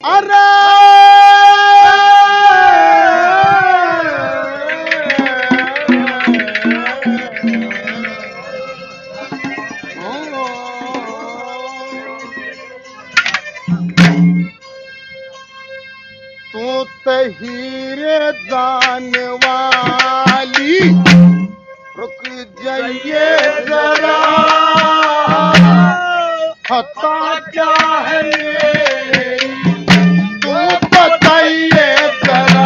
अरे तू तो हीरे जाने वाली, रुक जाइए जरा, खता क्या है तू बताइए जरा,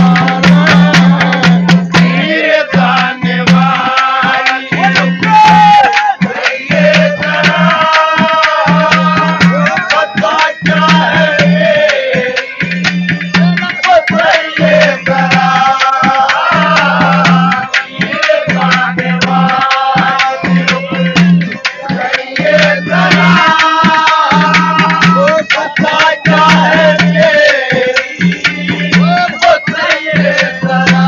हीरे जाने वाली, रुक जाइए जरा, खता क्या है बताइए जरा, हीरे जाने वाली, रुक जाइए जरा, खता क्या है बताइए जरा,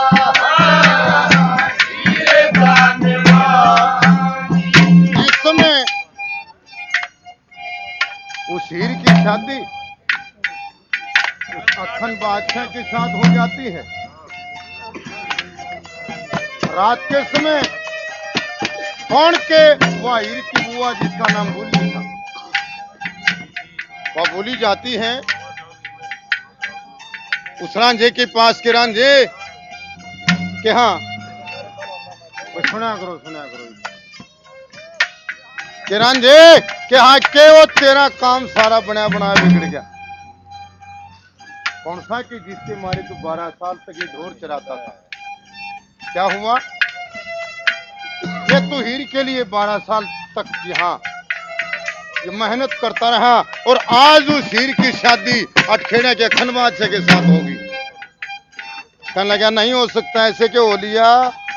हीरे जाने वाली। इस समय उस हीर की शादी उस अखन बादशाह के साथ हो जाती है। रात के समय कौन के वह हीर की बुआ जिसका नाम भूली था, वह भूली जाती है उस रांझे के पास के रांझे के हाँ सुना करो के रांझे के हाँ के वो तेरा काम सारा बना बना बिगड़ गया। कौन सा कि जिसके मारे तू 12 साल तक ये ढोर चराता था, क्या हुआ ये तू हीर के लिए 12 साल तक यहाँ ये मेहनत करता रहा और आज उस हीर की शादी अटखेड़े के अखन बादशाह के साथ होगी। कहने लगा नहीं हो सकता ऐसे क्यों हो लिया,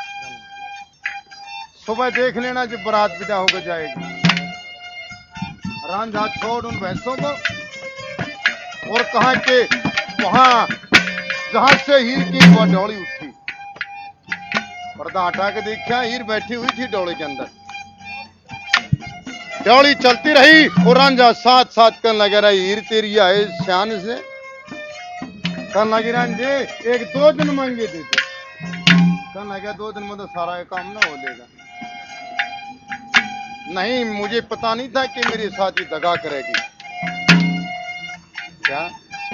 सुबह देख लेना जब बारात विदा होकर जाएगी। रांझा छोड़ उन भैंसों को और कहा कि वहां जहां से हीर की वह डोली उठी, पर्दा हटा के देखा हीर बैठी हुई थी डोली के अंदर। डोली चलती रही और रांझा साथ साथ कहने लगा रहा हीर तेरी आए शान से, कहने लगी रांझे 1-2 दिन मांगे दे दे। कहने लगा 2 दिन में तो सारा ये काम ना हो लेगा। नहीं मुझे पता नहीं था कि मेरे साथ ही दगा करेगी। क्या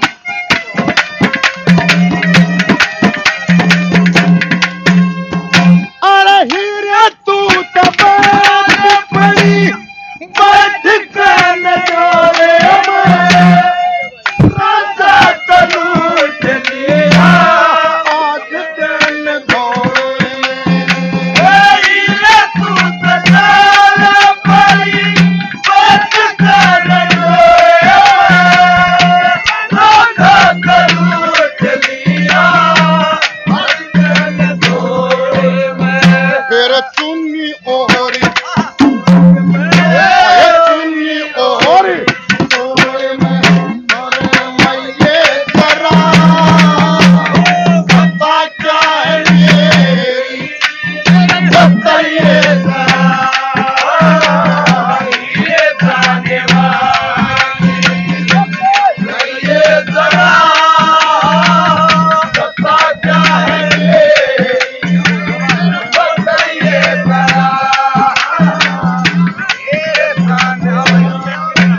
अरे हीरे तू तबाह पड़ी बैठ कर नजारे में, राजा तलूट लिया आज दिन धोरे में। हीरे तू तबाह पड़ी बैठ कर नजारे में, राजा तलूट लिया आज दिन धोरे में। फिर चुन्नी ओहरी चुन्नी ओहरी तोरे में तोरे मैये जरा, पता क्या है ये बताइए जरा, ये जाने वाली बताइए जरा, पता क्या है ये बताइए जरा, ये जाने वाली।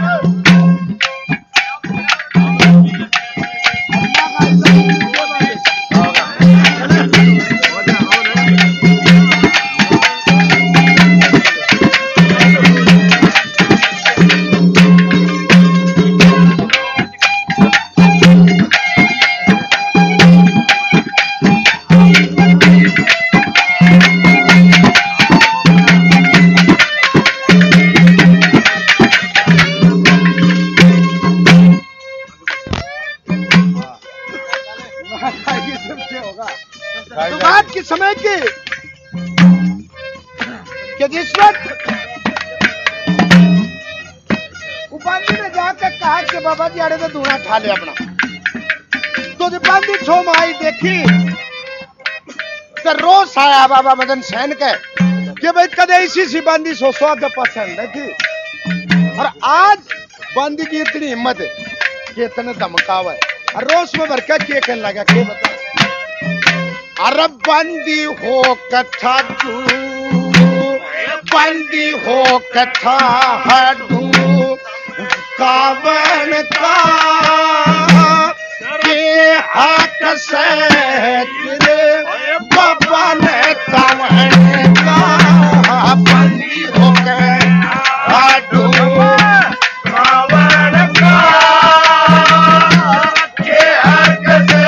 तो बात किस समय की कि जिस वक्त उपाधि ने जाकर कहा कि बाबा जी आड़े तो दूना ठा ले अपना, तो जब बांधी छो माई देखी तो रोज आया बाबा मदन सेन के कि भाई कदे ऐसी सी बांधी सो स्वाद पसंद थी। और आज बांधी की इतनी हिम्मत है केतन धमकावे रोज में भर के कहने लगा के बता अरे बंदी हो कथा तू बंदी हो कथा हडू कावन का के हाथ से तेरे बाबा ने कावन का बंदी हो के हडू कावन का के हाथ से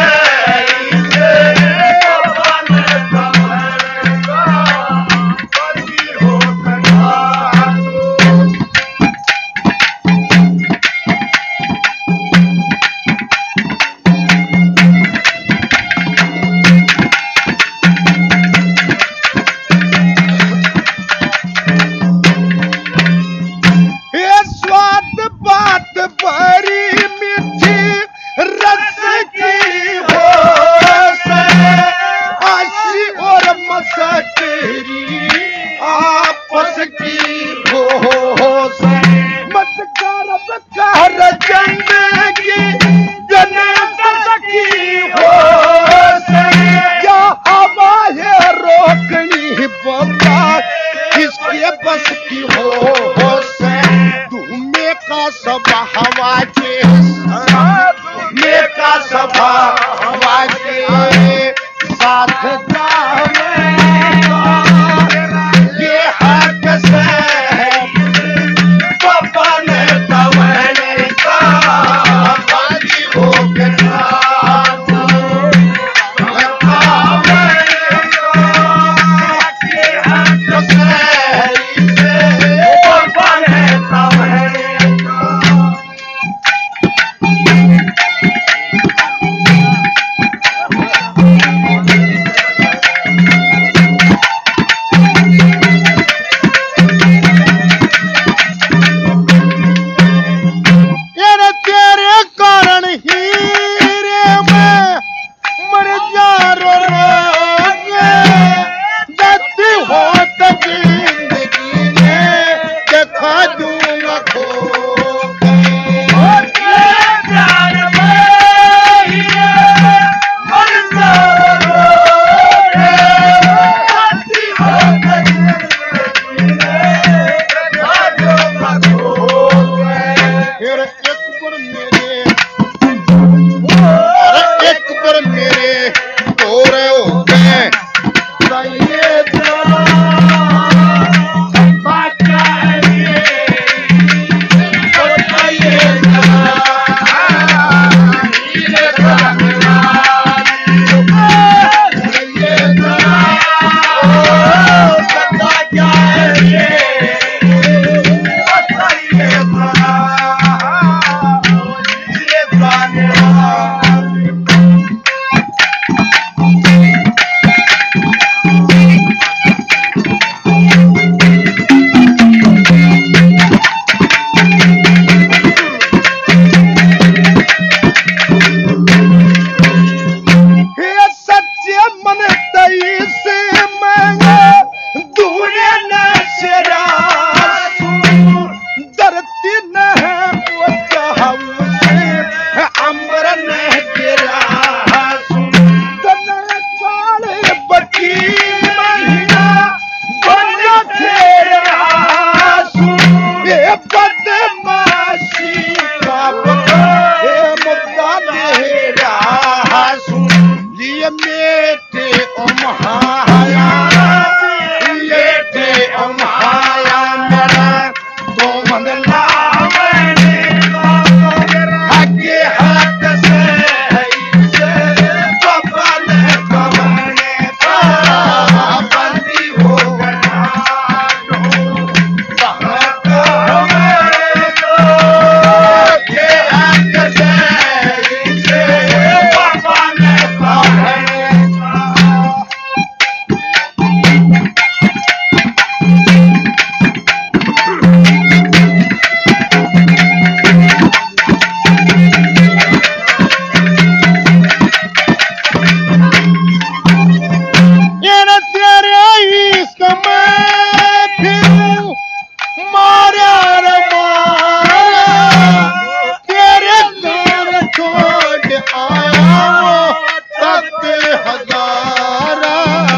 आया वो तख्त हजारा।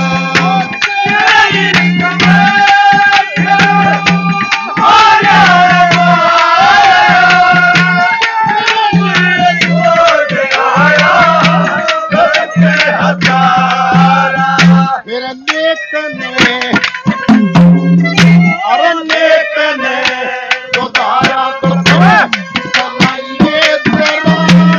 फिर नेक ने अरे नेक ने जो तारा तो समाइए जरा।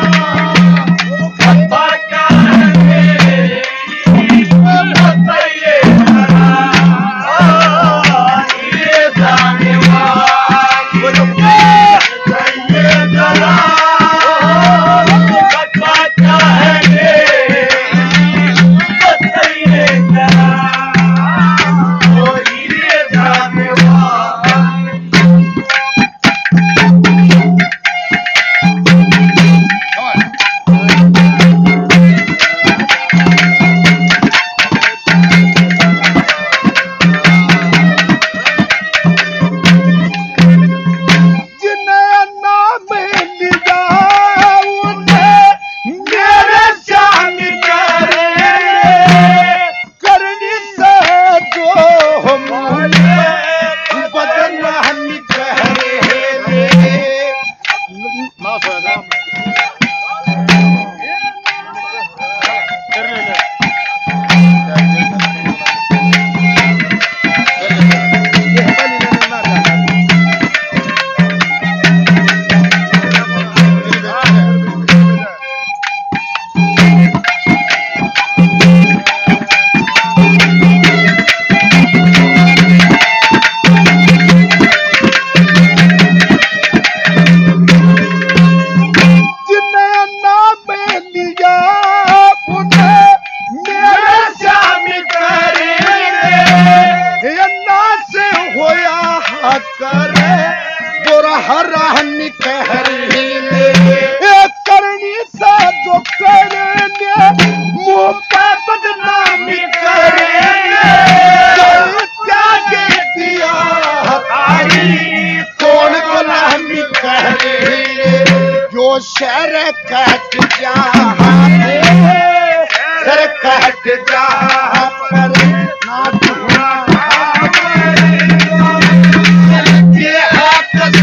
सर कट जा सर कट जा पर ना धुआ ये आपस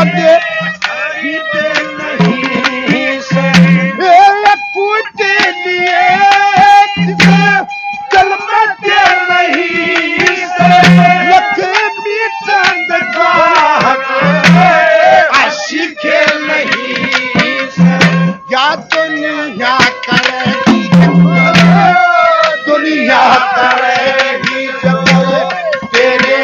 नहीं से कुछ लिए जलमते नहीं से लक्ष्मी चंद आशिके नहीं से या दुनिया करेगी दुनिया करेगी तेरे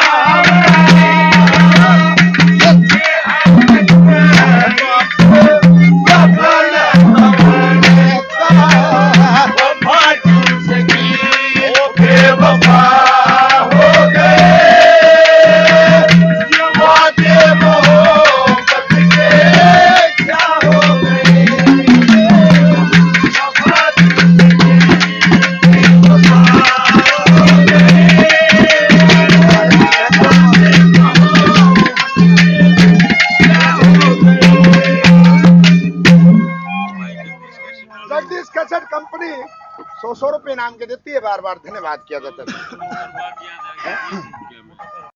जगदीश कैसेट कंपनी 100 रुपए नाम के देती है, बार बार धन्यवाद किया जाता है।